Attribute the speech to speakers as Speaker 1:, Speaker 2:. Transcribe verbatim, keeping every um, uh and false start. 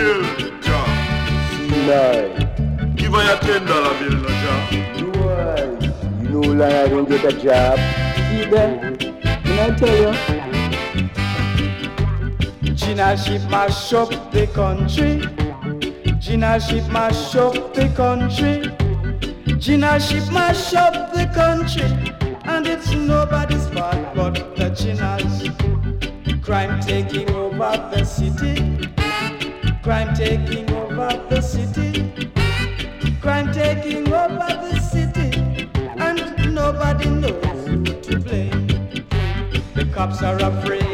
Speaker 1: bill, Jah.
Speaker 2: Nine.
Speaker 1: Give her your ten dollar bill, no, Jah.
Speaker 2: Why? You know like I don't get a job. See that? Can I tell you?
Speaker 3: Gina ship mash up the country. Gina ship mash up the country. Gina ship mash up the country. And it's nobody's fault but the Ginas. Crime taking over the city. Crime taking over the city. Crime taking over the city. And nobody knows who to blame. The cops are afraid